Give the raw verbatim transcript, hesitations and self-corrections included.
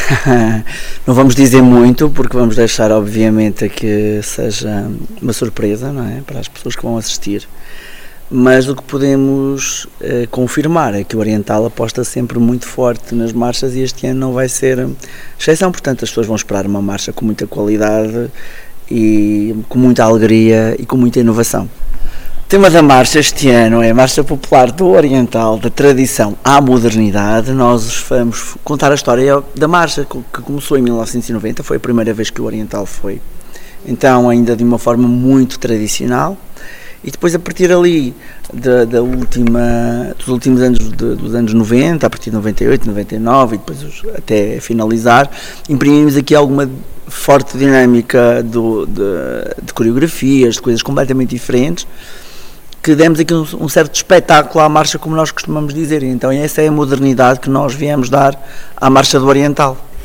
Não vamos dizer muito, porque vamos deixar, obviamente, que seja uma surpresa, não é? Para as pessoas que vão assistir. Mas o que podemos eh, confirmar é que o Oriental aposta sempre muito forte nas marchas e este ano não vai ser exceção. Portanto, as pessoas vão esperar uma marcha com muita qualidade e com muita alegria e com muita inovação. O tema da marcha este ano é a Marcha Popular do Oriental, da tradição à modernidade. Nós vamos contar a história da marcha que começou em mil novecentos e noventa, foi a primeira vez que o Oriental foi, então ainda de uma forma muito tradicional. E depois, a partir ali da, da última, dos últimos anos, de, dos anos noventa, a partir de noventa e oito, noventa e nove e depois até finalizar, imprimimos aqui alguma forte dinâmica do, de, de coreografias, de coisas completamente diferentes, que demos aqui um, um certo espetáculo à marcha, como nós costumamos dizer. Então essa é a modernidade que nós viemos dar à Marcha do Oriental.